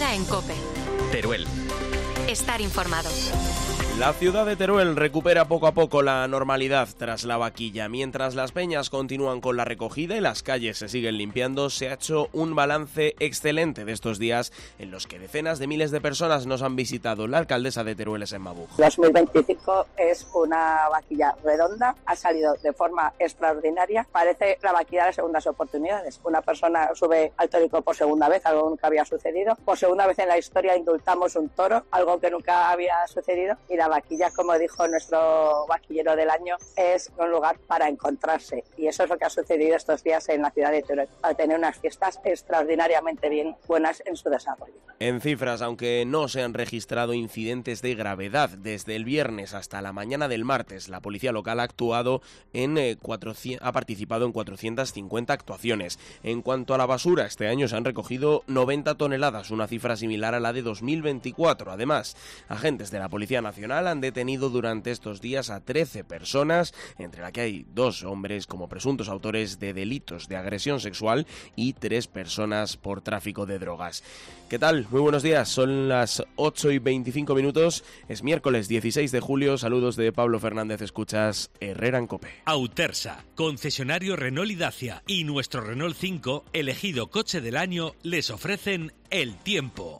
Herrera en COPE. Teruel. Estar informado. La ciudad de Teruel recupera poco a poco la normalidad tras la vaquilla. Mientras las peñas continúan con la recogida y las calles se siguen limpiando, se ha hecho un balance excelente de estos días en los que decenas de miles de personas nos han visitado. La alcaldesa de Teruel es Emma Buch. 2025 es una vaquilla redonda, ha salido de forma extraordinaria. Parece la vaquilla de las segundas oportunidades. Una persona sube al tórico por segunda vez, algo que nunca había sucedido. Por segunda vez en la historia indultamos un toro, algo que nunca había sucedido. Y la vaquilla, como dijo nuestro vaquillero del año, es un lugar para encontrarse. Y eso es lo que ha sucedido estos días en la ciudad de Teruel, para tener unas fiestas extraordinariamente bien buenas en su desarrollo. En cifras, aunque no se han registrado incidentes de gravedad desde el viernes hasta la mañana del martes, la policía local ha actuado ha participado en 450 actuaciones. En cuanto a la basura, este año se han recogido 90 toneladas, una cifra similar a la de 2024. Además, agentes de la Policía Nacional han detenido durante estos días a 13 personas, entre las que hay 2 hombres como presuntos autores de delitos de agresión sexual y 3 personas por tráfico de drogas. ¿Qué tal? Muy buenos días, son las 8:25, es miércoles 16 de julio, saludos de Pablo Fernández, escuchas Herrera en COPE. Autersa, concesionario Renault y Dacia y nuestro Renault 5, elegido coche del año, les ofrecen el tiempo.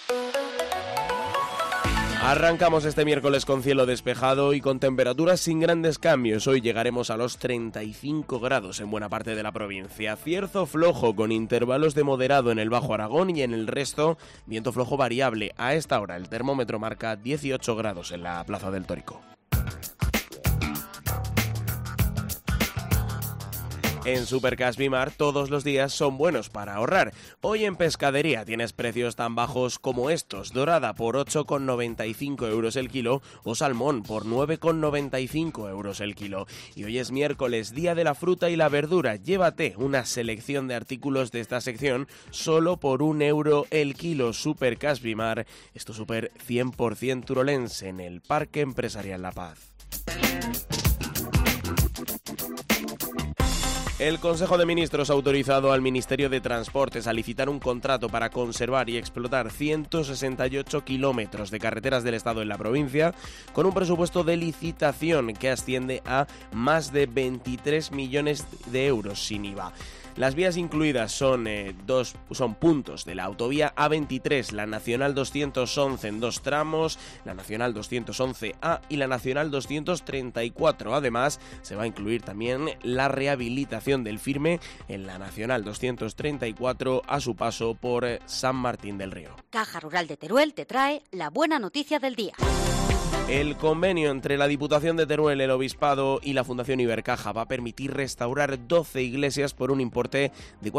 Arrancamos este miércoles con cielo despejado y con temperaturas sin grandes cambios. Hoy llegaremos a los 35 grados en buena parte de la provincia. Cierzo flojo con intervalos de moderado en el Bajo Aragón y en el resto viento flojo variable. A esta hora el termómetro marca 18 grados en la Plaza del Tórico. En Supercash Bimar todos los días son buenos para ahorrar. Hoy en pescadería tienes precios tan bajos como estos. Dorada por 8,95 euros el kilo o salmón por 9,95 euros el kilo. Y hoy es miércoles, día de la fruta y la verdura. Llévate una selección de artículos de esta sección solo por 1 euro el kilo. Supercash Bimar, esto súper 100% turolense en el Parque Empresarial La Paz. El Consejo de Ministros ha autorizado al Ministerio de Transportes a licitar un contrato para conservar y explotar 168 kilómetros de carreteras del Estado en la provincia, con un presupuesto de licitación que asciende a más de 23 millones de euros sin IVA. Las vías incluidas son puntos de la autovía A23, la Nacional 211 en 2 tramos, la Nacional 211A y la Nacional 234. Además, se va a incluir también la rehabilitación del firme en la Nacional 234 a su paso por San Martín del Río. Caja Rural de Teruel te trae la buena noticia del día. El convenio entre la Diputación de Teruel, el Obispado y la Fundación Ibercaja va a permitir restaurar 12 iglesias por un importe de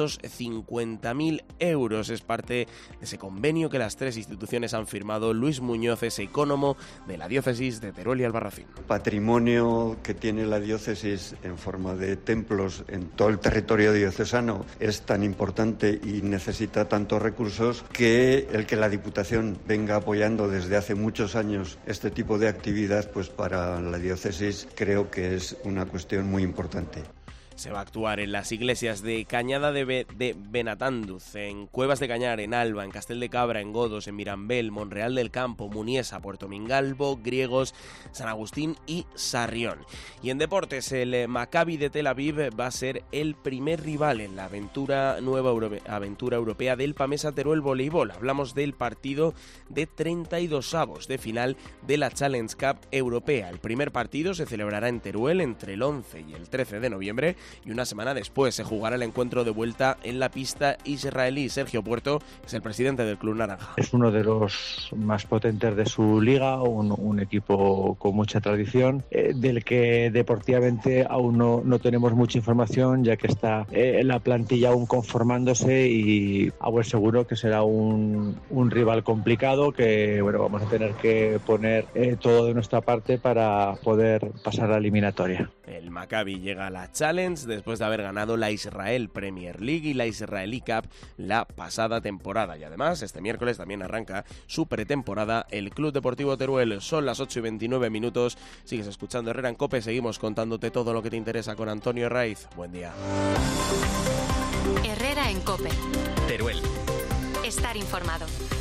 450.000 euros. Es parte de ese convenio que las 3 instituciones han firmado. Luis Muñoz es ecónomo de la diócesis de Teruel y Albarracín. Patrimonio que tiene la diócesis en forma de templos en todo el territorio diocesano es tan importante y necesita tantos recursos que el que la Diputación venga apoyando desde hace muchos años este tipo de actividad, pues para la diócesis creo que es una cuestión muy importante. Se va a actuar en las iglesias de Cañada de Benatanduz, en Cuevas de Cañar, en Alba, en Castel de Cabra, en Godos, en Mirambel, Monreal del Campo, Muniesa, Puerto Mingalvo, Griegos, San Agustín y Sarrión. Y en deportes, el Maccabi de Tel Aviv va a ser el primer rival en la aventura europea del Pamesa Teruel Voleibol. Hablamos del partido de 32avos de final de la Challenge Cup Europea. El primer partido se celebrará en Teruel entre el 11 y el 13 de noviembre. Y una semana después se jugará el encuentro de vuelta en la pista israelí. Sergio Puerto es el presidente del Club Naranja. Es uno de los más potentes de su liga, un equipo con mucha tradición, del que deportivamente aún no tenemos mucha información, ya que está la plantilla aún conformándose, y seguro que será un rival complicado que vamos a tener que poner todo de nuestra parte para poder pasar la eliminatoria. El Maccabi llega a la Challenge después de haber ganado la Israel Premier League y la Israeli Cup la pasada temporada. Y además, este miércoles también arranca su pretemporada el Club Deportivo Teruel. Son las 8:29. Sigues escuchando Herrera en COPE. Seguimos contándote todo lo que te interesa con Antonio Raiz. Buen día. Herrera en COPE. Teruel. Estar estar informado.